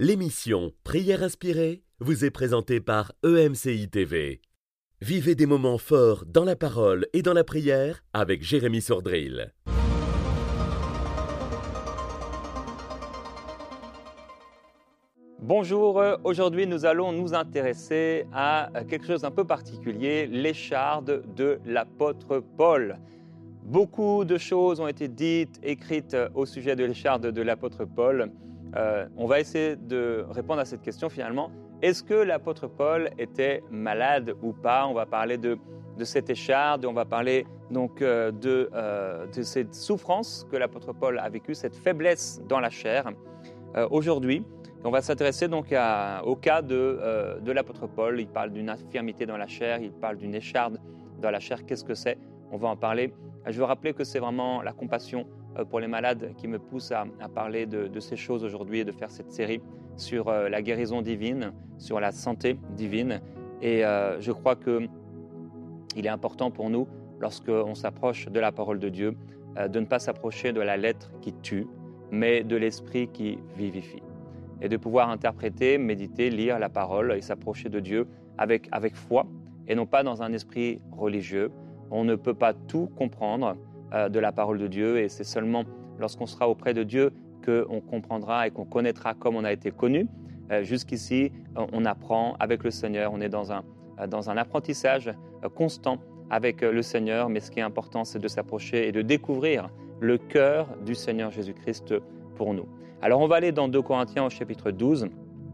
L'émission Prière inspirée vous est présentée par EMCI TV. Vivez des moments forts dans la parole et dans la prière avec Jérémy Sordrill. Bonjour, aujourd'hui nous allons nous intéresser à quelque chose d'un peu particulier, l'écharde de l'apôtre Paul. Beaucoup de choses ont été dites, écrites au sujet de l'écharde de l'apôtre Paul. On va essayer de répondre à cette question finalement. Est-ce que l'apôtre Paul était malade ou pas? On va parler de cette écharde, on va parler donc de cette souffrance que l'apôtre Paul a vécue, cette faiblesse dans la chair. Aujourd'hui, on va s'intéresser donc au cas de l'apôtre Paul. Il parle d'une infirmité dans la chair, il parle d'une écharde dans la chair. Qu'est-ce que c'est? On va en parler. Je veux rappeler que c'est vraiment la compassion pour les malades qui me pousse à parler de ces choses aujourd'hui et de faire cette série sur la guérison divine, sur la santé divine. Et je crois qu'il est important pour nous, lorsqu'on s'approche de la parole de Dieu, de ne pas s'approcher de la lettre qui tue, mais de l'esprit qui vivifie. Et de pouvoir interpréter, méditer, lire la parole et s'approcher de Dieu avec foi et non pas dans un esprit religieux. On ne peut pas tout comprendre de la parole de Dieu et c'est seulement lorsqu'on sera auprès de Dieu qu'on comprendra et qu'on connaîtra comme on a été connu. Jusqu'ici, on apprend avec le Seigneur, on est dans un apprentissage constant avec le Seigneur, mais ce qui est important, c'est de s'approcher et de découvrir le cœur du Seigneur Jésus-Christ pour nous. Alors on va aller dans 2 Corinthiens au chapitre 12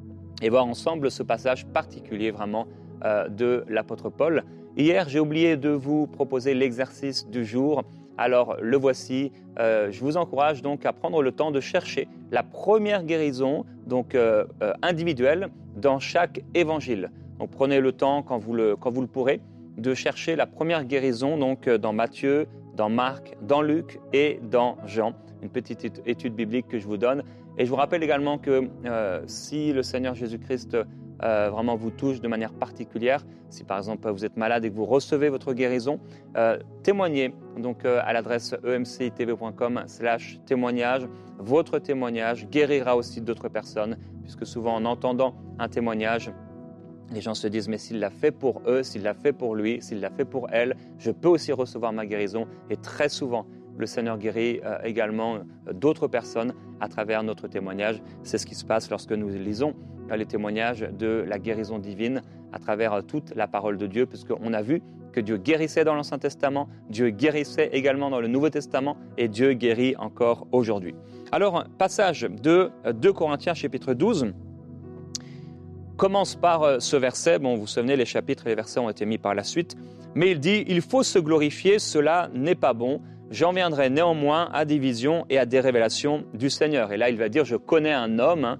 et voir ensemble ce passage particulier vraiment de l'apôtre Paul. Hier, j'ai oublié de vous proposer l'exercice du jour. Alors le voici. Je vous encourage donc à prendre le temps de chercher la première guérison donc individuelle dans chaque évangile. Donc prenez le temps quand vous le pourrez de chercher la première guérison donc dans Matthieu, dans Marc, dans Luc et dans Jean. Une petite étude biblique que je vous donne. Et je vous rappelle également que si le Seigneur Jésus-Christ vraiment vous touche de manière particulière, si par exemple vous êtes malade et que vous recevez votre guérison, témoignez donc à l'adresse emcitv.com/témoignage. Votre témoignage guérira aussi d'autres personnes, puisque souvent en entendant un témoignage, les gens se disent, mais s'il l'a fait pour eux, s'il l'a fait pour lui, s'il l'a fait pour elle, je peux aussi recevoir ma guérison. Et très souvent, le Seigneur guérit également d'autres personnes à travers notre témoignage. C'est ce qui se passe lorsque nous lisons les témoignages de la guérison divine à travers toute la parole de Dieu, puisqu'on a vu que Dieu guérissait dans l'Ancien Testament, Dieu guérissait également dans le Nouveau Testament et Dieu guérit encore aujourd'hui. Alors, passage de 2 Corinthiens chapitre 12. Commence par ce verset. Bon, vous vous souvenez, les chapitres et les versets ont été mis par la suite. Mais il dit, il faut se glorifier, cela n'est pas bon. J'en viendrai néanmoins à des visions et à des révélations du Seigneur. Et là, il va dire, je connais un homme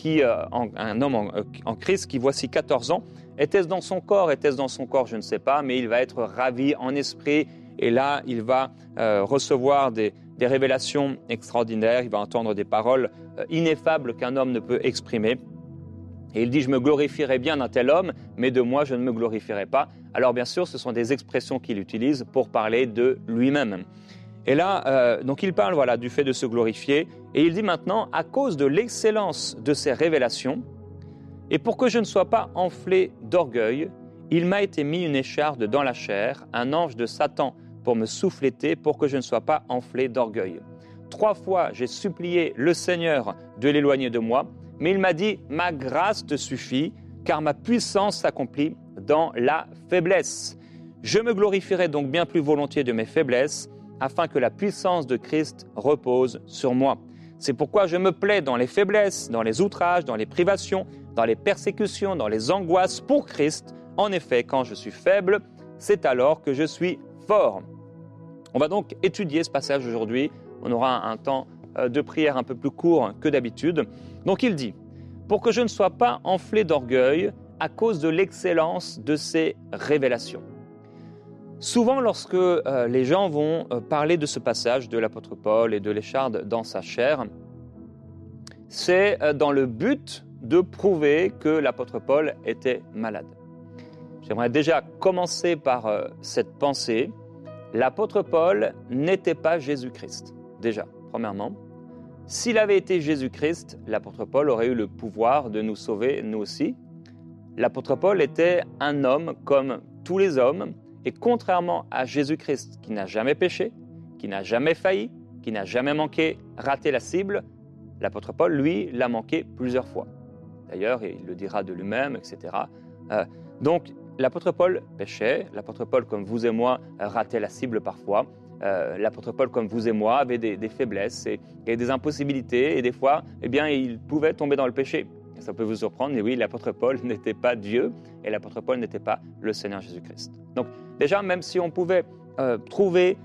en Christ qui, voici 14 ans, était-ce dans son corps, je ne sais pas, mais il va être ravi en esprit. Et là, il va recevoir des révélations extraordinaires. Il va entendre des paroles ineffables qu'un homme ne peut exprimer. Et il dit, je me glorifierai bien d'un tel homme, mais de moi, je ne me glorifierai pas. Alors bien sûr, ce sont des expressions qu'il utilise pour parler de lui-même. Et là, donc il parle du fait de se glorifier. Et il dit maintenant, à cause de l'excellence de ces révélations, et pour que je ne sois pas enflé d'orgueil, il m'a été mis une écharde dans la chair, un ange de Satan pour me souffléter, pour que je ne sois pas enflé d'orgueil. 3 fois, j'ai supplié le Seigneur de l'éloigner de moi, mais il m'a dit, ma grâce te suffit, car ma puissance s'accomplit dans la faiblesse. Je me glorifierai donc bien plus volontiers de mes faiblesses, afin que la puissance de Christ repose sur moi. C'est pourquoi je me plais dans les faiblesses, dans les outrages, dans les privations, dans les persécutions, dans les angoisses pour Christ. En effet, quand je suis faible, c'est alors que je suis fort. On va donc étudier ce passage aujourd'hui. On aura un temps de prière un peu plus court que d'habitude. Donc il dit, pour que je ne sois pas enflé d'orgueil à cause de l'excellence de ces révélations. Souvent, lorsque les gens vont parler de ce passage de l'apôtre Paul et de l'écharde dans sa chair, c'est dans le but de prouver que l'apôtre Paul était malade. J'aimerais déjà commencer par cette pensée. L'apôtre Paul n'était pas Jésus-Christ, déjà, premièrement. S'il avait été Jésus-Christ, l'apôtre Paul aurait eu le pouvoir de nous sauver, nous aussi. L'apôtre Paul était un homme comme tous les hommes, et contrairement à Jésus-Christ, qui n'a jamais péché, qui n'a jamais failli, qui n'a jamais raté la cible, l'apôtre Paul, lui, l'a manqué plusieurs fois. D'ailleurs, il le dira de lui-même, etc. Donc, l'apôtre Paul péchait, l'apôtre Paul, comme vous et moi, ratait la cible parfois. L'apôtre Paul, comme vous et moi, avait des faiblesses et des impossibilités, et des fois, eh bien, il pouvait tomber dans le péché. Et ça peut vous surprendre, mais oui, l'apôtre Paul n'était pas Dieu, et l'apôtre Paul n'était pas le Seigneur Jésus-Christ. Donc, déjà, même si on pouvait trouver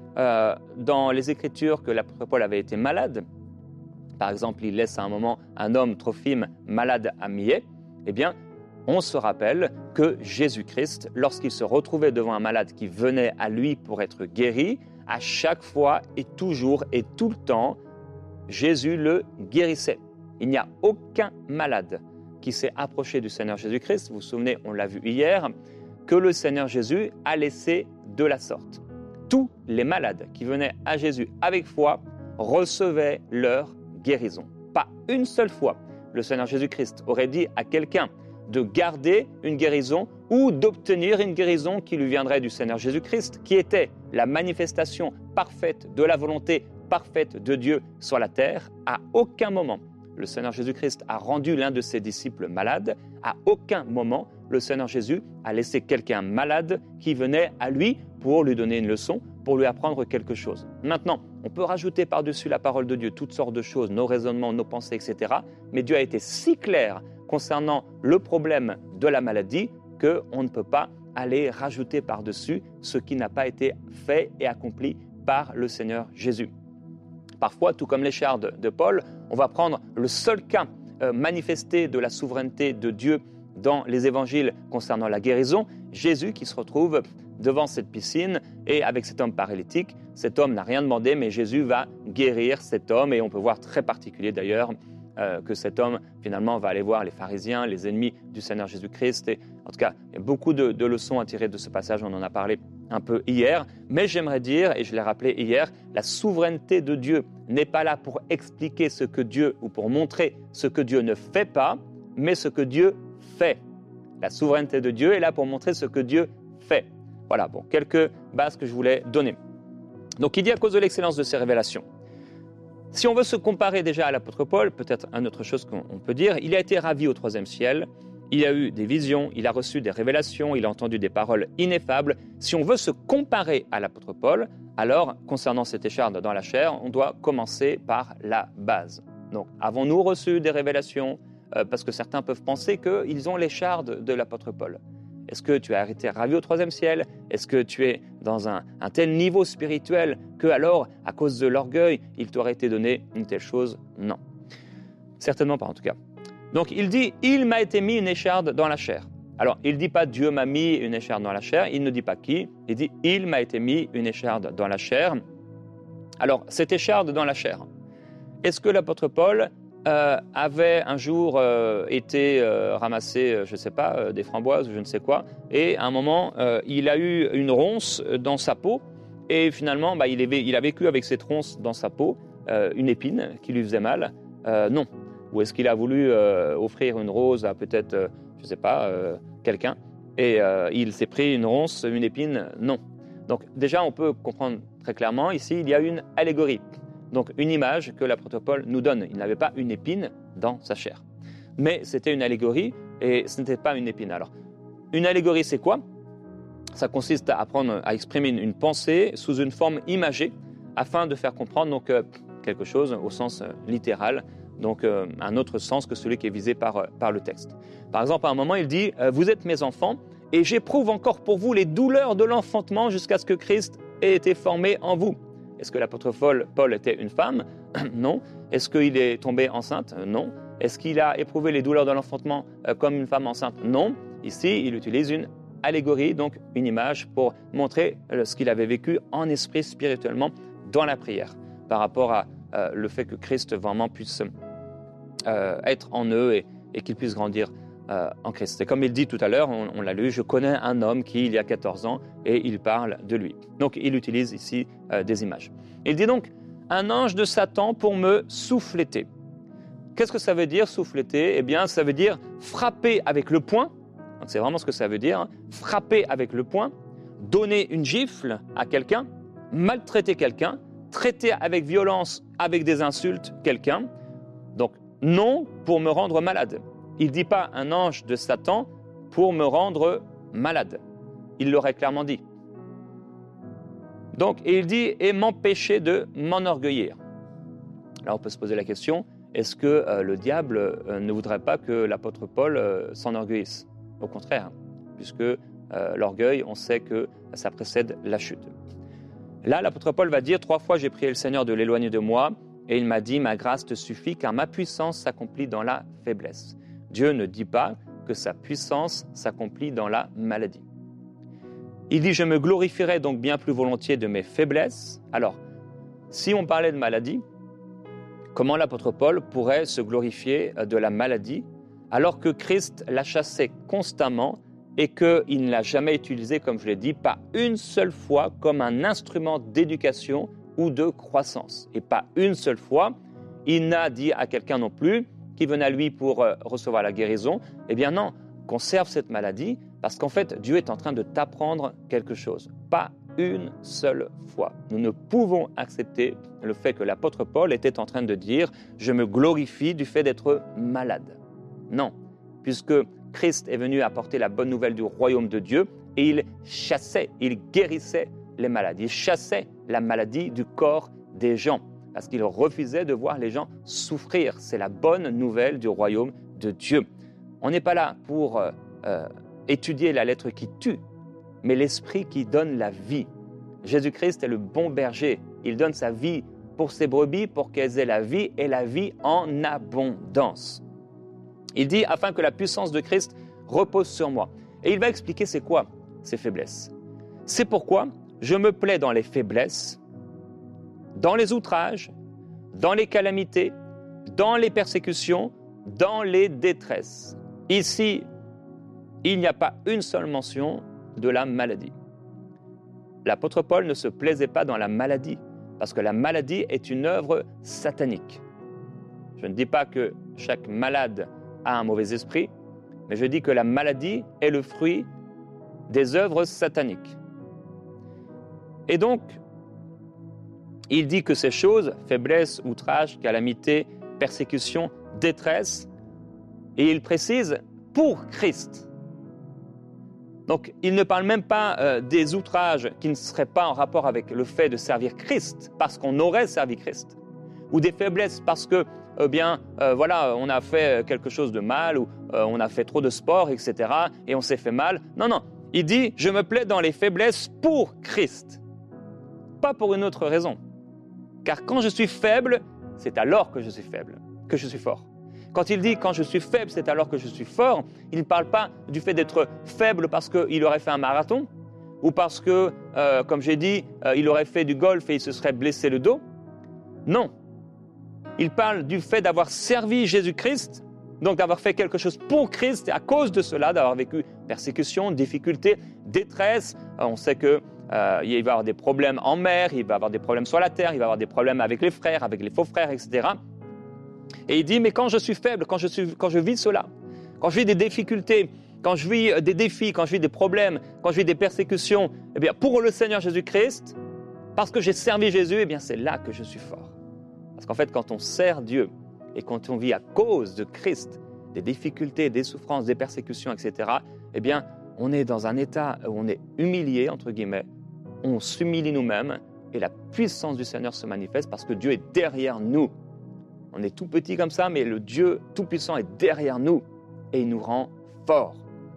dans les Écritures que l'apôtre Paul avait été malade, par exemple, il laisse à un moment un homme, Trophime, malade à Milet, eh bien, on se rappelle que Jésus-Christ, lorsqu'il se retrouvait devant un malade qui venait à lui pour être guéri, à chaque fois et toujours et tout le temps, Jésus le guérissait. Il n'y a aucun malade qui s'est approché du Seigneur Jésus-Christ, vous vous souvenez, on l'a vu hier, que le Seigneur Jésus a laissé de la sorte. Tous les malades qui venaient à Jésus avec foi recevaient leur guérison. Pas une seule fois, le Seigneur Jésus-Christ aurait dit à quelqu'un de garder une guérison ou d'obtenir une guérison qui lui viendrait du Seigneur Jésus-Christ, qui était la manifestation parfaite de la volonté parfaite de Dieu sur la terre. À aucun moment, le Seigneur Jésus-Christ a rendu l'un de ses disciples malade. À aucun moment, le Seigneur Jésus a laissé quelqu'un malade qui venait à lui pour lui donner une leçon, pour lui apprendre quelque chose. Maintenant, on peut rajouter par-dessus la parole de Dieu toutes sortes de choses, nos raisonnements, nos pensées, etc. Mais Dieu a été si clair concernant le problème de la maladie qu'on ne peut pas aller rajouter par-dessus ce qui n'a pas été fait et accompli par le Seigneur Jésus. Parfois, tout comme l'écharde de Paul, on va prendre le seul cas manifesté de la souveraineté de Dieu dans les évangiles concernant la guérison, Jésus qui se retrouve devant cette piscine et avec cet homme paralytique. Cet homme n'a rien demandé, mais Jésus va guérir cet homme et on peut voir très particulier d'ailleurs que cet homme finalement va aller voir les pharisiens, les ennemis du Seigneur Jésus-Christ. Et, en tout cas, il y a beaucoup de leçons à tirer de ce passage, on en a parlé un peu hier, mais j'aimerais dire, et je l'ai rappelé hier, la souveraineté de Dieu n'est pas là pour expliquer ce que Dieu, ou pour montrer ce que Dieu ne fait pas, mais ce que Dieu fait. La souveraineté de Dieu est là pour montrer ce que Dieu fait. Voilà, bon, quelques bases que je voulais donner. Donc, il dit à cause de l'excellence de ses révélations. Si on veut se comparer déjà à l'apôtre Paul, peut-être une autre chose qu'on peut dire, il a été ravi au 3e ciel, il a eu des visions, il a reçu des révélations, il a entendu des paroles ineffables. Si on veut se comparer à l'apôtre Paul, alors, concernant cette écharde dans la chair, on doit commencer par la base. Donc, avons-nous reçu des révélations parce que certains peuvent penser qu'ils ont l'écharde de l'apôtre Paul. Est-ce que tu as été ravi au 3e ciel? Est-ce que tu es dans un tel niveau spirituel que alors, à cause de l'orgueil, il t'aurait été donné une telle chose? Non. Certainement pas en tout cas. Donc il dit « Il m'a été mis une écharde dans la chair ». Alors il ne dit pas « Dieu m'a mis une écharde dans la chair », il ne dit pas qui, il dit « Il m'a été mis une écharde dans la chair ». Alors cette écharde dans la chair, est-ce que l'apôtre Paul avait un jour été ramasser, je ne sais pas, des framboises ou je ne sais quoi, et à un moment, il a eu une ronce dans sa peau, et finalement, il a vécu avec cette ronce dans sa peau, une épine qui lui faisait mal? Non. Ou est-ce qu'il a voulu offrir une rose à peut-être, je ne sais pas, quelqu'un, et il s'est pris une ronce, une épine? Non. Donc déjà, on peut comprendre très clairement, ici, il y a une allégorie. Donc une image que l'apôtre Paul nous donne. Il n'avait pas une épine dans sa chair. Mais c'était une allégorie et ce n'était pas une épine. Alors, une allégorie, c'est quoi? Ça consiste à exprimer une pensée sous une forme imagée afin de faire comprendre donc, quelque chose au sens littéral, donc un autre sens que celui qui est visé par le texte. Par exemple, à un moment, il dit « Vous êtes mes enfants et j'éprouve encore pour vous les douleurs de l'enfantement jusqu'à ce que Christ ait été formé en vous. » Est-ce que l'apôtre Paul était une femme? Non. Est-ce qu'il est tombé enceinte? Non. Est-ce qu'il a éprouvé les douleurs de l'enfantement comme une femme enceinte? Non. Ici, il utilise une allégorie, donc une image pour montrer ce qu'il avait vécu en esprit spirituellement dans la prière par rapport à le fait que Christ vraiment puisse être en eux et qu'il puisse grandir en Christ. Et comme il dit tout à l'heure, on l'a lu, je connais un homme qui, il y a 14 ans, et il parle de lui. Donc, il utilise ici des images. Il dit donc, un ange de Satan pour me souffléter. Qu'est-ce que ça veut dire, souffléter? Eh bien, ça veut dire frapper avec le poing. Donc, c'est vraiment ce que ça veut dire, hein. Frapper avec le poing, donner une gifle à quelqu'un, maltraiter quelqu'un, traiter avec violence, avec des insultes, quelqu'un. Donc, non pour me rendre malade. Il ne dit pas un ange de Satan pour me rendre malade. Il l'aurait clairement dit. Donc, il dit « et m'empêcher de m'enorgueillir ». Là, on peut se poser la question, est-ce que le diable ne voudrait pas que l'apôtre Paul s'enorgueillisse? Au contraire, puisque l'orgueil, on sait que ça précède la chute. Là, l'apôtre Paul va dire « 3 fois j'ai prié le Seigneur de l'éloigner de moi, et il m'a dit « ma grâce te suffit, car ma puissance s'accomplit dans la faiblesse ». Dieu ne dit pas que sa puissance s'accomplit dans la maladie. Il dit « je me glorifierai donc bien plus volontiers de mes faiblesses ». Alors, si on parlait de maladie, comment l'apôtre Paul pourrait se glorifier de la maladie alors que Christ la chassait constamment et qu'il ne l'a jamais utilisée, comme je l'ai dit, pas une seule fois comme un instrument d'éducation ou de croissance. Et pas une seule fois, il n'a dit à quelqu'un non plus qui venait à lui pour recevoir la guérison, eh bien non, conserve cette maladie parce qu'en fait, Dieu est en train de t'apprendre quelque chose. Pas une seule fois. Nous ne pouvons accepter le fait que l'apôtre Paul était en train de dire « je me glorifie du fait d'être malade ». Non, puisque Christ est venu apporter la bonne nouvelle du royaume de Dieu et il chassait, il guérissait les malades. Il chassait la maladie du corps des gens parce qu'il refusait de voir les gens souffrir. C'est la bonne nouvelle du royaume de Dieu. On n'est pas là pour étudier la lettre qui tue, mais l'esprit qui donne la vie. Jésus-Christ est le bon berger. Il donne sa vie pour ses brebis, pour qu'elles aient la vie et la vie en abondance. Il dit, afin que la puissance de Christ repose sur moi. Et il va expliquer c'est quoi ces faiblesses. C'est pourquoi je me plais dans les faiblesses, dans les outrages, dans les calamités, dans les persécutions, dans les détresses. Ici, il n'y a pas une seule mention de la maladie. L'apôtre Paul ne se plaisait pas dans la maladie, parce que la maladie est une œuvre satanique. Je ne dis pas que chaque malade a un mauvais esprit, mais je dis que la maladie est le fruit des œuvres sataniques. Et donc, il dit que ces choses, faiblesse, outrage, calamité, persécution, détresse, et il précise pour Christ. Donc, il ne parle même pas des outrages qui ne seraient pas en rapport avec le fait de servir Christ, parce qu'on aurait servi Christ, ou des faiblesses parce que, voilà, on a fait quelque chose de mal, ou on a fait trop de sport, etc., et on s'est fait mal. Non, non, il dit, je me plais dans les faiblesses pour Christ, pas pour une autre raison. Car quand je suis faible, c'est alors que je suis faible, que je suis fort. Quand il dit « quand je suis faible, c'est alors que je suis fort », il ne parle pas du fait d'être faible parce qu'il aurait fait un marathon ou parce que, comme j'ai dit, il aurait fait du golf et il se serait blessé le dos. Non. Il parle du fait d'avoir servi Jésus-Christ, donc d'avoir fait quelque chose pour Christ et à cause de cela, d'avoir vécu persécution, difficulté, détresse. On sait qu'il va y avoir des problèmes en mer, il va y avoir des problèmes sur la terre, il va y avoir des problèmes avec les frères, avec les faux frères, etc. Et il dit, mais quand je suis faible, quand je vis cela, quand je vis des difficultés, quand je vis des défis, quand je vis des problèmes, quand je vis des persécutions, eh bien, pour le Seigneur Jésus-Christ, parce que j'ai servi Jésus, eh bien, c'est là que je suis fort. Parce qu'en fait, quand on sert Dieu et quand on vit à cause de Christ, des difficultés, des souffrances, des persécutions, etc., eh bien, on est dans un état où on est humilié, entre guillemets, on s'humilie nous-mêmes et la puissance du Seigneur se manifeste parce que Dieu est derrière nous. On est tout petit comme ça, mais le Dieu tout-puissant est derrière nous et il nous rend forts.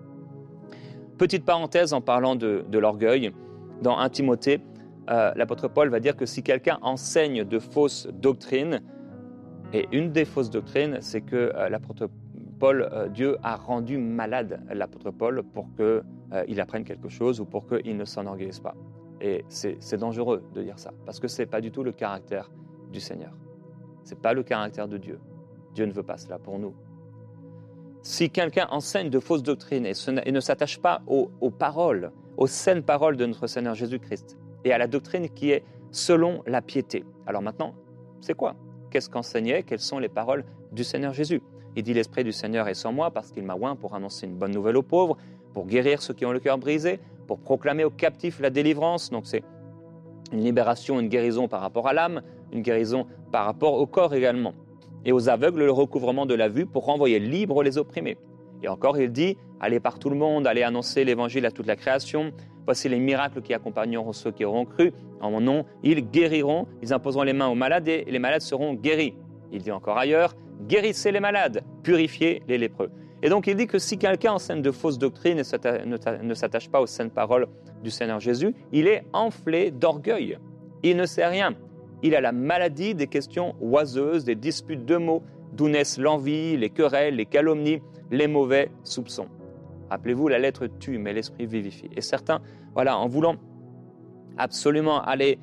Petite parenthèse en parlant de l'orgueil, dans 1 Timothée, l'apôtre Paul va dire que si quelqu'un enseigne de fausses doctrines, et une des fausses doctrines, c'est que l'apôtre Paul, Dieu a rendu malade l'apôtre Paul pour qu'il apprenne quelque chose ou pour qu'il ne s'enorgueillisse pas. Et c'est dangereux de dire ça, parce que ce n'est pas du tout le caractère du Seigneur. Ce n'est pas le caractère de Dieu. Dieu ne veut pas cela pour nous. Si quelqu'un enseigne de fausses doctrines et ne s'attache pas aux paroles, aux saines paroles de notre Seigneur Jésus-Christ et à la doctrine qui est selon la piété. Alors maintenant, c'est quoi? Qu'est-ce qu'enseignait? Quelles sont les paroles du Seigneur Jésus? Il dit « L'Esprit du Seigneur est sur moi parce qu'il m'a oint pour annoncer une bonne nouvelle aux pauvres, pour guérir ceux qui ont le cœur brisé, pour proclamer aux captifs la délivrance. » Donc c'est une libération, une guérison par rapport à l'âme, une guérison par rapport au corps également. Et aux aveugles, le recouvrement de la vue pour renvoyer libres les opprimés. Et encore, il dit « Allez par tout le monde, allez annoncer l'évangile à toute la création. Voici les miracles qui accompagneront ceux qui auront cru. En mon nom, ils guériront, ils imposeront les mains aux malades et les malades seront guéris. » Il dit encore ailleurs « Guérissez les malades, purifiez les lépreux. » Et donc il dit que si quelqu'un enseigne de fausses doctrines et ne s'attache pas aux saintes paroles du Seigneur Jésus, il est enflé d'orgueil. Il ne sait rien. Il a la maladie des questions oiseuses, des disputes de mots, d'où naissent l'envie, les querelles, les calomnies, les mauvais soupçons. Rappelez-vous, la lettre tue, mais l'esprit vivifie. Et certains, voilà, en voulant absolument aller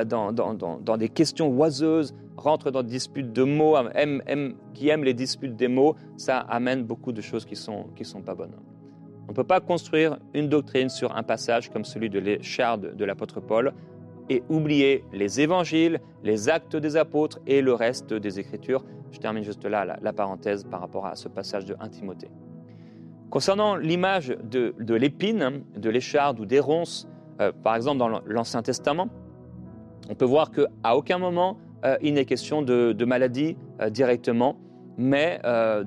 dans des questions oiseuses, rentrent dans des disputes de mots, qui aiment les disputes des mots, ça amène beaucoup de choses qui sont pas bonnes. On ne peut pas construire une doctrine sur un passage comme celui de l'écharde de l'apôtre Paul et oublier les évangiles, les actes des apôtres et le reste des Écritures. Je termine juste là la parenthèse par rapport à ce passage de 1 Timothée. Concernant l'image de l'épine, de l'écharde ou des ronces, par exemple dans l'Ancien Testament, on peut voir qu'à aucun moment il n'est question de maladie directement, mais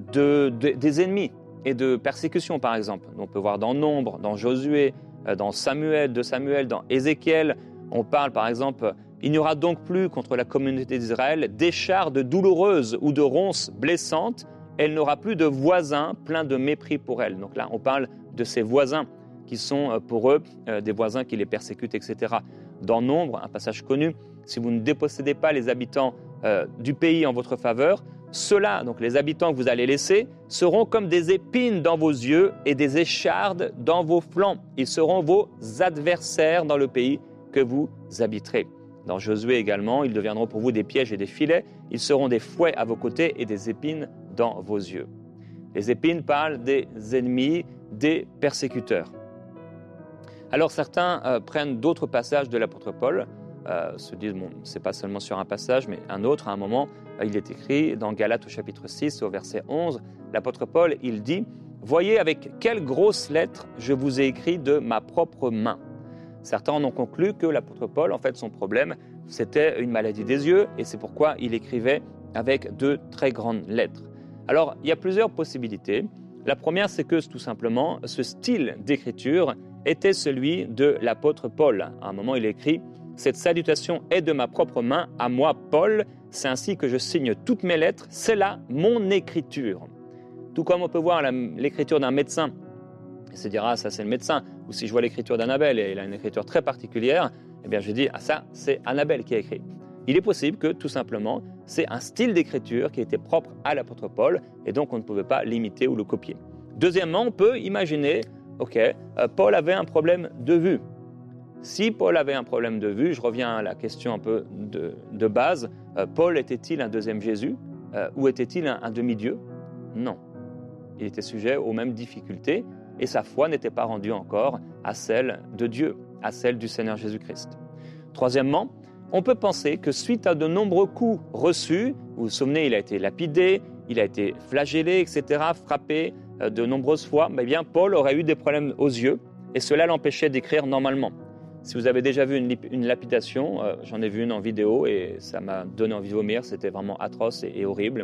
des ennemis et de persécution par exemple. On peut voir dans Nombre, dans Josué, dans Samuel, dans Ézéchiel, on parle par exemple « Il n'y aura donc plus contre la communauté d'Israël d'échardes douloureuses ou de ronces blessantes, elle n'aura plus de voisins pleins de mépris pour elle. » Donc là, on parle de ces voisins qui sont pour eux des voisins qui les persécutent, etc. Dans Nombre, un passage connu, si vous ne dépossédez pas les habitants du pays en votre faveur, ceux-là, donc les habitants que vous allez laisser, seront comme des épines dans vos yeux et des échardes dans vos flancs. Ils seront vos adversaires dans le pays que vous habiterez. Dans Josué également, ils deviendront pour vous des pièges et des filets. Ils seront des fouets à vos côtés et des épines dans vos yeux. Les épines parlent des ennemis, des persécuteurs. Alors certains prennent d'autres passages de l'apôtre Paul, se disent, bon, c'est pas seulement sur un passage, mais un autre, à un moment, il est écrit dans Galates au chapitre 6, au verset 11, l'apôtre Paul, il dit « Voyez avec quelles grosses lettres je vous ai écrit de ma propre main ». Certains en ont conclu que l'apôtre Paul, en fait, son problème, c'était une maladie des yeux, et c'est pourquoi il écrivait avec de très grandes lettres. Alors, il y a plusieurs possibilités. La première, c'est que, tout simplement, ce style d'écriture était celui de l'apôtre Paul. À un moment, il écrit « Cette salutation est de ma propre main, à moi, Paul, c'est ainsi que je signe toutes mes lettres, c'est là mon écriture. » Tout comme on peut voir l'écriture d'un médecin, et se dire « Ah, ça c'est le médecin », ou si je vois l'écriture d'Annabelle, et il a une écriture très particulière, eh bien je dis « Ah, ça, c'est Annabelle qui a écrit ». Il est possible que, tout simplement, c'est un style d'écriture qui était propre à l'apôtre Paul, et donc on ne pouvait pas l'imiter ou le copier. Deuxièmement, on peut imaginer, Paul avait un problème de vue. Si Paul avait un problème de vue, je reviens à la question un peu de base, Paul était-il un deuxième Jésus ou était-il un demi-dieu? Non. Il était sujet aux mêmes difficultés et sa foi n'était pas rendue encore à celle de Dieu, à celle du Seigneur Jésus-Christ. Troisièmement, on peut penser que suite à de nombreux coups reçus, vous vous souvenez, il a été lapidé, il a été flagellé, etc., frappé de nombreuses fois, eh bien, Paul aurait eu des problèmes aux yeux et cela l'empêchait d'écrire normalement. Si vous avez déjà vu une lapidation, j'en ai vu une en vidéo et ça m'a donné envie de vomir, c'était vraiment atroce et horrible.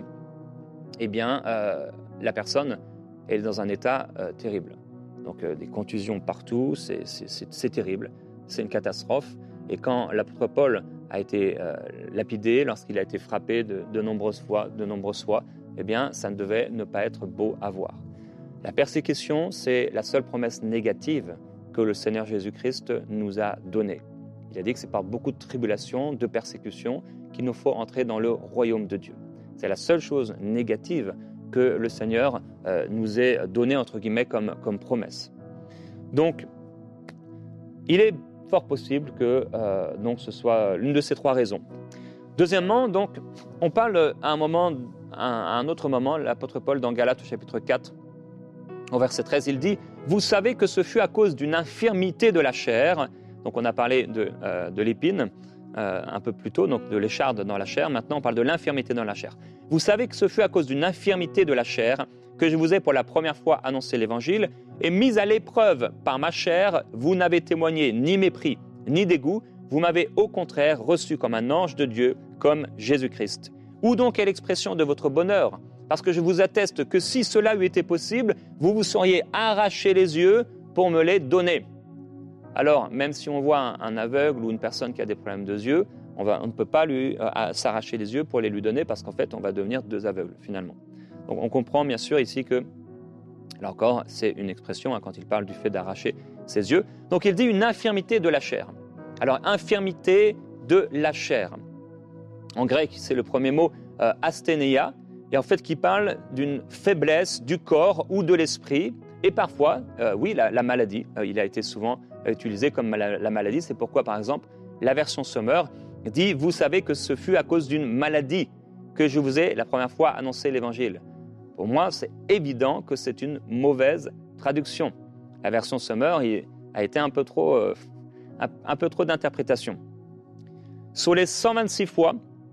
Eh bien, la personne est dans un état terrible. Donc des contusions partout, c'est terrible, c'est une catastrophe. Et quand l'apôtre Paul a été lapidé, lorsqu'il a été frappé de nombreuses fois, eh bien, ça ne devait ne pas être beau à voir. La persécution, c'est la seule promesse négative que le Seigneur Jésus-Christ nous a donnée. Il a dit que c'est par beaucoup de tribulations, de persécutions, qu'il nous faut entrer dans le royaume de Dieu. C'est la seule chose négative que le Seigneur nous ait donnée, entre guillemets, comme promesse. Donc, il est fort possible que donc ce soit l'une de ces trois raisons. Deuxièmement, donc, on parle à un autre moment, l'apôtre Paul dans Galates au chapitre 4, au verset 13, il dit « Vous savez que ce fut à cause d'une infirmité de la chair », donc on a parlé de l'épine, un peu plus tôt, donc de l'écharde dans la chair. Maintenant, on parle de l'infirmité dans la chair. Vous savez que ce fut à cause d'une infirmité de la chair que je vous ai pour la première fois annoncé l'Évangile, et mis à l'épreuve par ma chair, vous n'avez témoigné ni mépris, ni dégoût, vous m'avez au contraire reçu comme un ange de Dieu, comme Jésus-Christ. Où donc est l'expression de votre bonheur ? Parce que je vous atteste que si cela eût été possible, vous vous seriez arraché les yeux pour me les donner. Alors, même si on voit un aveugle ou une personne qui a des problèmes de yeux, on ne peut pas lui s'arracher les yeux pour les lui donner parce qu'en fait, on va devenir deux aveugles finalement. Donc, on comprend bien sûr ici que, là encore, c'est une expression quand il parle du fait d'arracher ses yeux. Donc, il dit une infirmité de la chair. Alors, infirmité de la chair. En grec, c'est le premier mot asthénéia, et en fait qui parle d'une faiblesse du corps ou de l'esprit, et parfois, la maladie. Il a été souvent utilisé comme la maladie. C'est pourquoi, par exemple, la version Sommer dit « Vous savez que ce fut à cause d'une maladie que je vous ai la première fois annoncé l'Évangile ». Pour moi, c'est évident que c'est une mauvaise traduction. La version Sommer a été un peu trop d'interprétation. Sur les 126 fois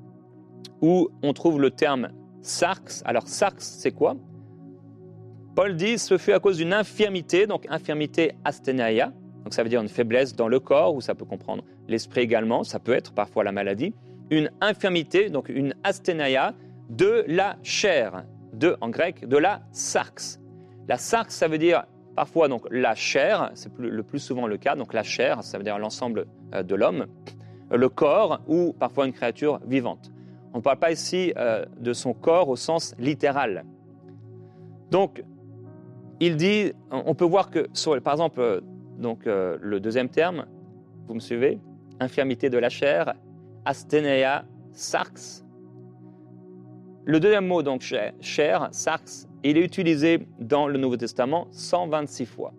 où on trouve le terme sarx, alors sarx, c'est quoi ? Paul dit, ce fut à cause d'une infirmité, donc infirmité asthénaïa, donc ça veut dire une faiblesse dans le corps, ou ça peut comprendre l'esprit également, ça peut être parfois la maladie, une infirmité, donc une asthénaïa de la chair, en grec, de la sarx. La sarx, ça veut dire parfois donc la chair, c'est le plus souvent le cas, donc la chair, ça veut dire l'ensemble de l'homme, le corps ou parfois une créature vivante. On ne parle pas ici de son corps au sens littéral. Donc, il dit, on peut voir que, par exemple, le deuxième terme, vous me suivez, infirmité de la chair, asthénéia, sarx. Le deuxième mot, donc chair, sarx, il est utilisé dans le Nouveau Testament 126 fois.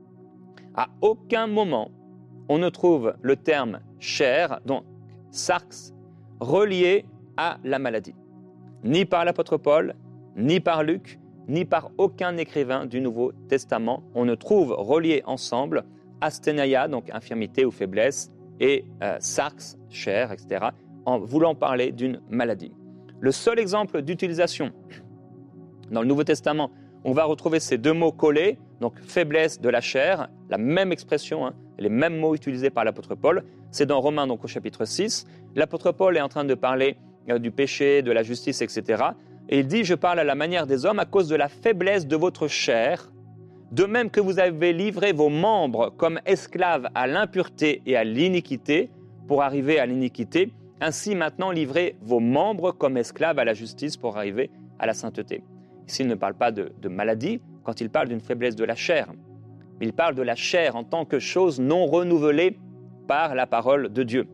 À aucun moment, on ne trouve le terme chair, donc sarx, relié à la maladie. Ni par l'apôtre Paul, ni par Luc, ni par aucun écrivain du Nouveau Testament. On ne trouve relié ensemble asthénaïa, donc infirmité ou faiblesse, et sarx, chair, etc., en voulant parler d'une maladie. Le seul exemple d'utilisation dans le Nouveau Testament, on va retrouver ces deux mots collés, donc faiblesse de la chair, la même expression, les mêmes mots utilisés par l'apôtre Paul, c'est dans Romains, donc au chapitre 6. L'apôtre Paul est en train de parler du péché, de la justice, etc. Et il dit, je parle à la manière des hommes à cause de la faiblesse de votre chair, de même que vous avez livré vos membres comme esclaves à l'impureté et à l'iniquité, pour arriver à l'iniquité, ainsi maintenant livrez vos membres comme esclaves à la justice pour arriver à la sainteté. Ici, il ne parle pas de maladie quand il parle d'une faiblesse de la chair, mais il parle de la chair en tant que chose non renouvelée par la parole de Dieu.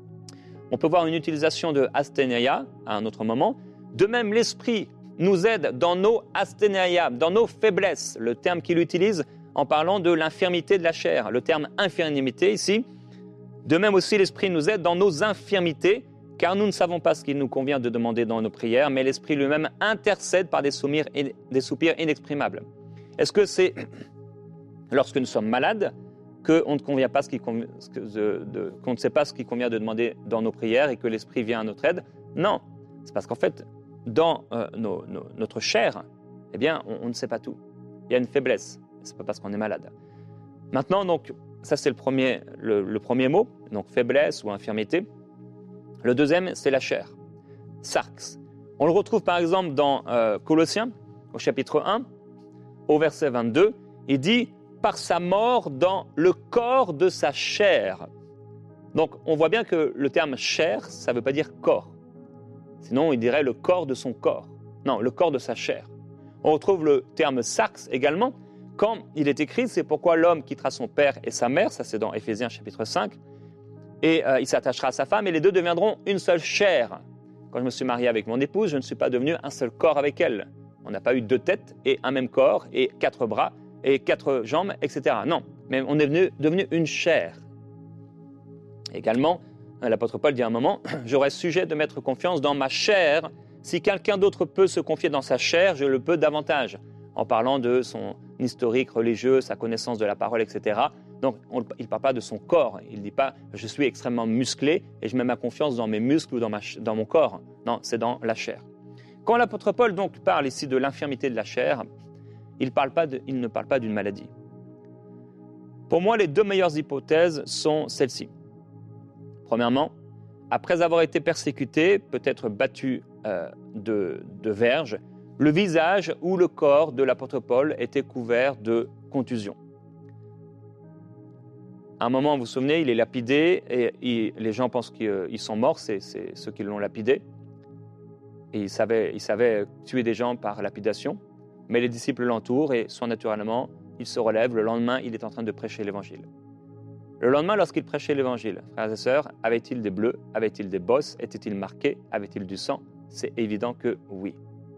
On peut voir une utilisation de asthénéia à un autre moment. De même, l'Esprit nous aide dans nos asthénéia, dans nos faiblesses, le terme qu'il utilise en parlant de l'infirmité de la chair, le terme infirmité ici. De même aussi, l'Esprit nous aide dans nos infirmités, car nous ne savons pas ce qu'il nous convient de demander dans nos prières, mais l'Esprit lui-même intercède par des soupirs inexprimables. Est-ce que c'est lorsque nous sommes malades qu'on ne convient pas qu'on ne sait pas ce qu'il convient de demander dans nos prières et que l'Esprit vient à notre aide? Non, c'est parce qu'en fait, dans notre chair, eh bien, on ne sait pas tout. Il y a une faiblesse, ce n'est pas parce qu'on est malade. Maintenant, donc, ça c'est le premier mot, donc faiblesse ou infirmité. Le deuxième, c'est la chair, sarx. On le retrouve par exemple dans Colossiens, au chapitre 1, au verset 22, il dit « par sa mort dans le corps de sa chair ». Donc on voit bien que le terme « chair », ça ne veut pas dire « corps ». Sinon, il dirait le corps de son corps. Non, le corps de sa chair. On retrouve le terme sarx également quand il est écrit, c'est pourquoi l'homme quittera son père et sa mère, ça c'est dans Éphésiens chapitre 5, et il s'attachera à sa femme et les deux deviendront une seule chair. Quand je me suis marié avec mon épouse, je ne suis pas devenu un seul corps avec elle. On n'a pas eu 2 têtes et un même corps et 4 bras et 4 jambes, etc. Non, mais on est devenu une chair. Également, l'apôtre Paul dit à un moment, « J'aurais sujet de mettre confiance dans ma chair. Si quelqu'un d'autre peut se confier dans sa chair, je le peux davantage. » En parlant de son historique religieux, sa connaissance de la parole, etc. Donc, il ne parle pas de son corps. Il ne dit pas « je suis extrêmement musclé et je mets ma confiance dans mes muscles ou dans mon corps ». Non, c'est dans la chair. Quand l'apôtre Paul donc parle ici de l'infirmité de la chair, il ne parle pas d'une maladie. Pour moi, les deux meilleures hypothèses sont celles-ci. Premièrement, après avoir été persécuté, peut-être battu de verge, le visage ou le corps de l'apôtre Paul était couvert de contusions. À un moment, vous vous souvenez, il est lapidé et les gens pensent qu'ils sont morts, c'est ceux qui l'ont lapidé. Et il savait tuer des gens par lapidation, mais les disciples l'entourent et surnaturellement, il se relève. Le lendemain, il est en train de prêcher l'évangile. Le lendemain, lorsqu'il prêchait l'évangile, frères et sœurs, avait-il des bleus? Avait-il des bosses? Était-il marqué? Avait-il du sang? C'est évident que oui.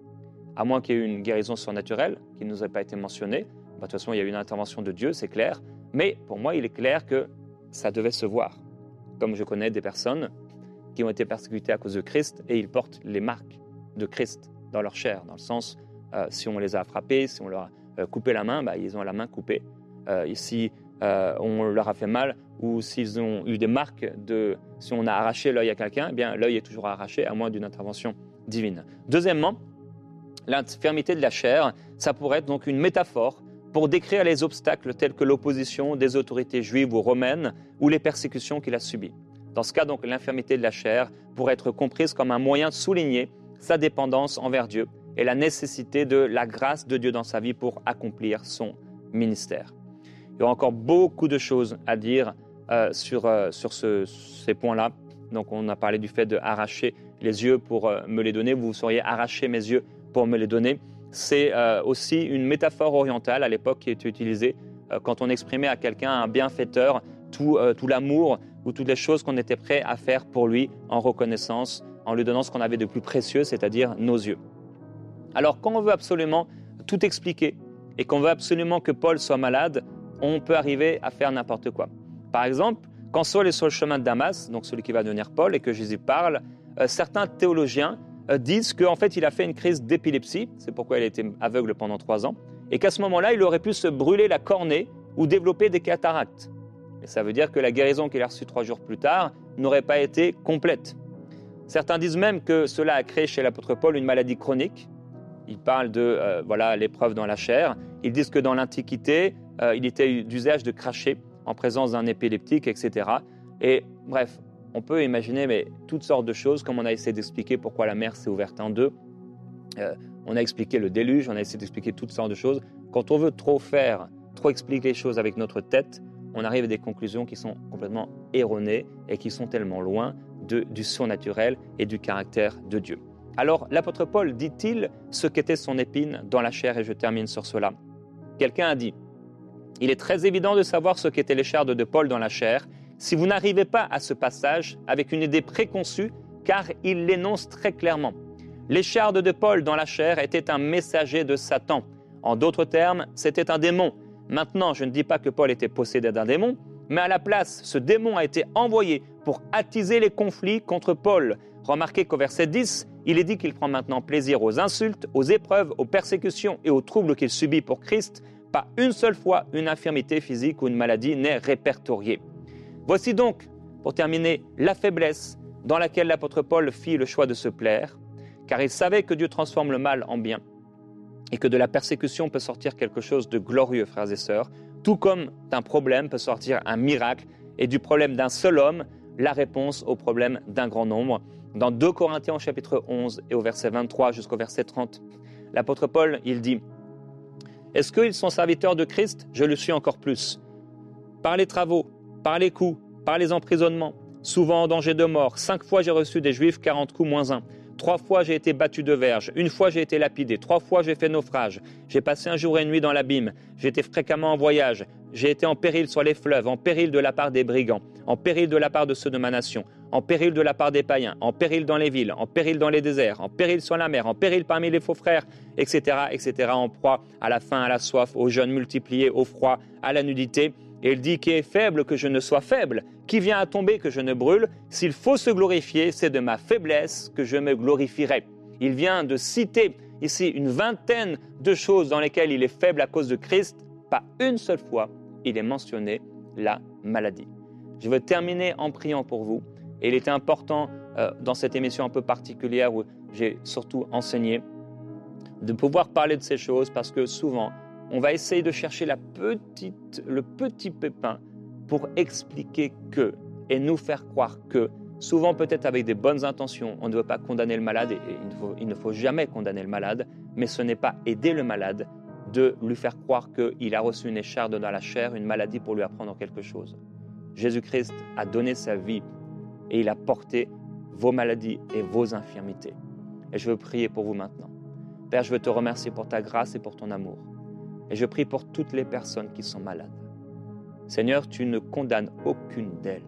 À moins qu'il y ait eu une guérison surnaturelle qui ne nous ait pas été mentionnée. De toute façon, il y a eu une intervention de Dieu, c'est clair. Mais pour moi, il est clair que ça devait se voir. Comme je connais des personnes qui ont été persécutées à cause de Christ et ils portent les marques de Christ dans leur chair, dans le sens, si on les a frappés, si on leur a coupé la main, ils ont la main coupée. Si on leur a fait mal ou s'ils ont eu des marques si on a arraché l'œil à quelqu'un, eh bien l'œil est toujours arraché à moins d'une intervention divine. Deuxièmement, l'infirmité de la chair, ça pourrait être donc une métaphore pour décrire les obstacles tels que l'opposition des autorités juives ou romaines ou les persécutions qu'il a subies. Dans ce cas, donc, l'infirmité de la chair pourrait être comprise comme un moyen de souligner sa dépendance envers Dieu et la nécessité de la grâce de Dieu dans sa vie pour accomplir son ministère. Il y aura encore beaucoup de choses à dire sur ces points-là. Donc, on a parlé du fait d'arracher les yeux pour me les donner. Vous sauriez arracher mes yeux pour me les donner. C'est aussi une métaphore orientale à l'époque qui était utilisée quand on exprimait à quelqu'un un bienfaiteur, tout l'amour ou toutes les choses qu'on était prêt à faire pour lui en reconnaissance, en lui donnant ce qu'on avait de plus précieux, c'est-à-dire nos yeux. Alors, quand on veut absolument tout expliquer et qu'on veut absolument que Paul soit malade, on peut arriver à faire n'importe quoi. Par exemple, quand Saul est sur le chemin de Damas, donc celui qui va devenir Paul, et que Jésus parle, certains théologiens disent qu'en fait, il a fait une crise d'épilepsie, c'est pourquoi il a été aveugle pendant 3 ans, et qu'à ce moment-là, il aurait pu se brûler la cornée ou développer des cataractes. Et ça veut dire que la guérison qu'il a reçue 3 jours plus tard n'aurait pas été complète. Certains disent même que cela a créé chez l'apôtre Paul une maladie chronique. Ils parlent de l'épreuve dans la chair. Ils disent que dans l'Antiquité, il était d'usage de cracher en présence d'un épileptique, etc. Et bref, on peut imaginer toutes sortes de choses, comme on a essayé d'expliquer pourquoi la mer s'est ouverte en deux. On a expliqué le déluge, on a essayé d'expliquer toutes sortes de choses. Quand on veut trop expliquer les choses avec notre tête, on arrive à des conclusions qui sont complètement erronées et qui sont tellement loin du surnaturel et du caractère de Dieu. Alors, l'apôtre Paul dit-il ce qu'était son épine dans la chair, et je termine sur cela. Quelqu'un a dit « Il est très évident de savoir ce qu'étaient les chardes de Paul dans la chair, si vous n'arrivez pas à ce passage avec une idée préconçue, car il l'énonce très clairement. Les chardes de Paul dans la chair étaient un messager de Satan. En d'autres termes, c'était un démon. Maintenant, je ne dis pas que Paul était possédé d'un démon, mais à la place, ce démon a été envoyé pour attiser les conflits contre Paul. Remarquez qu'au verset 10, il est dit qu'il prend maintenant plaisir aux insultes, aux épreuves, aux persécutions et aux troubles qu'il subit pour Christ. Pas une seule fois une infirmité physique ou une maladie n'est répertoriée. Voici donc, pour terminer, la faiblesse dans laquelle l'apôtre Paul fit le choix de se plaire, car il savait que Dieu transforme le mal en bien et que de la persécution peut sortir quelque chose de glorieux, frères et sœurs, tout comme d'un problème peut sortir un miracle et du problème d'un seul homme, la réponse au problème d'un grand nombre. Dans 2 Corinthiens au chapitre 11 et au verset 23 jusqu'au verset 30, l'apôtre Paul, il dit « Est-ce qu'ils sont serviteurs de Christ? Je le suis encore plus. Par les travaux, par les coups, par les emprisonnements, souvent en danger de mort. 5 fois j'ai reçu des Juifs, 40 coups moins 1. 3 fois j'ai été battu de verge. 1 fois j'ai été lapidé. 3 fois j'ai fait naufrage. J'ai passé un jour et une nuit dans l'abîme. J'ai été fréquemment en voyage. J'ai été en péril sur les fleuves, en péril de la part des brigands, en péril de la part de ceux de ma nation, en péril de la part des païens, en péril dans les villes, en péril dans les déserts, en péril sur la mer, en péril parmi les faux frères, etc., etc., en proie à la faim, à la soif, aux jeûnes multipliés, au froid, à la nudité. Et il dit qui est faible que je ne sois faible, qui vient à tomber que je ne brûle. S'il faut se glorifier, c'est de ma faiblesse que je me glorifierai. Il vient de citer ici une vingtaine de choses dans lesquelles il est faible à cause de Christ. Pas une seule fois, il est mentionné la maladie. Je veux terminer en priant pour vous. Et il était important, dans cette émission un peu particulière où j'ai surtout enseigné, de pouvoir parler de ces choses parce que souvent, on va essayer de chercher le petit pépin pour expliquer que et nous faire croire que, souvent peut-être avec des bonnes intentions, on ne veut pas condamner le malade et il ne faut jamais condamner le malade, mais ce n'est pas aider le malade de lui faire croire qu'il a reçu une écharde dans la chair, une maladie pour lui apprendre quelque chose. Jésus-Christ a donné sa vie et il a porté vos maladies et vos infirmités. Et je veux prier pour vous maintenant. Père, je veux te remercier pour ta grâce et pour ton amour. Et je prie pour toutes les personnes qui sont malades. Seigneur, tu ne condamnes aucune d'elles.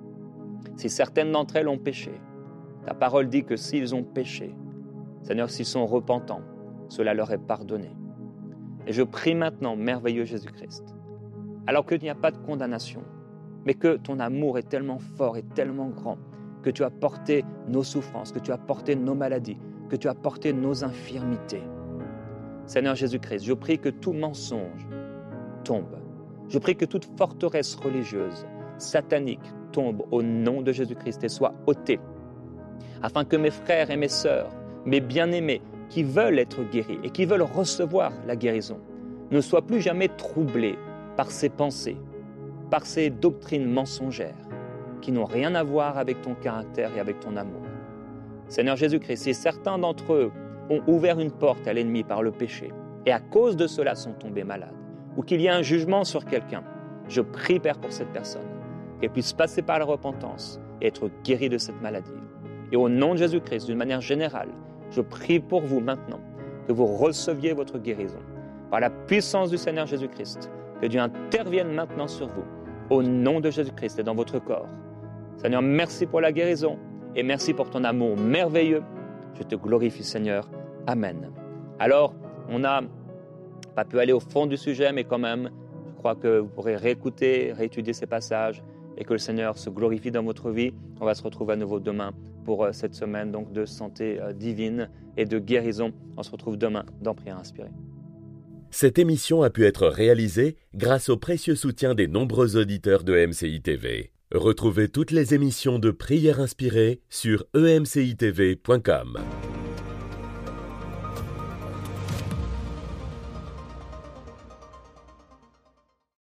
Si certaines d'entre elles ont péché, ta parole dit que s'ils ont péché, Seigneur, s'ils sont repentants, cela leur est pardonné. Et je prie maintenant, merveilleux Jésus-Christ, alors qu'il n'y a pas de condamnation, mais que ton amour est tellement fort et tellement grand, que tu as porté nos souffrances, que tu as porté nos maladies, que tu as porté nos infirmités. Seigneur Jésus-Christ, je prie que tout mensonge tombe. Je prie que toute forteresse religieuse, satanique, tombe au nom de Jésus-Christ et soit ôtée, afin que mes frères et mes sœurs, mes bien-aimés, qui veulent être guéris et qui veulent recevoir la guérison, ne soient plus jamais troublés par ces pensées, par ces doctrines mensongères qui n'ont rien à voir avec ton caractère et avec ton amour. Seigneur Jésus-Christ, si certains d'entre eux ont ouvert une porte à l'ennemi par le péché et à cause de cela sont tombés malades, ou qu'il y a un jugement sur quelqu'un, je prie, Père, pour cette personne, qu'elle puisse passer par la repentance et être guérie de cette maladie. Et au nom de Jésus-Christ, d'une manière générale, je prie pour vous maintenant que vous receviez votre guérison. Par la puissance du Seigneur Jésus-Christ, que Dieu intervienne maintenant sur vous, au nom de Jésus-Christ et dans votre corps. Seigneur, merci pour la guérison et merci pour ton amour merveilleux. Je te glorifie, Seigneur. Amen. Alors, on n'a pas pu aller au fond du sujet, mais quand même, je crois que vous pourrez réécouter, réétudier ces passages et que le Seigneur se glorifie dans votre vie. On va se retrouver à nouveau demain pour cette semaine donc de santé divine et de guérison. On se retrouve demain dans Prière Inspirée. Cette émission a pu être réalisée grâce au précieux soutien des nombreux auditeurs de MCI TV. Retrouvez toutes les émissions de Prière Inspirée sur emcitv.com.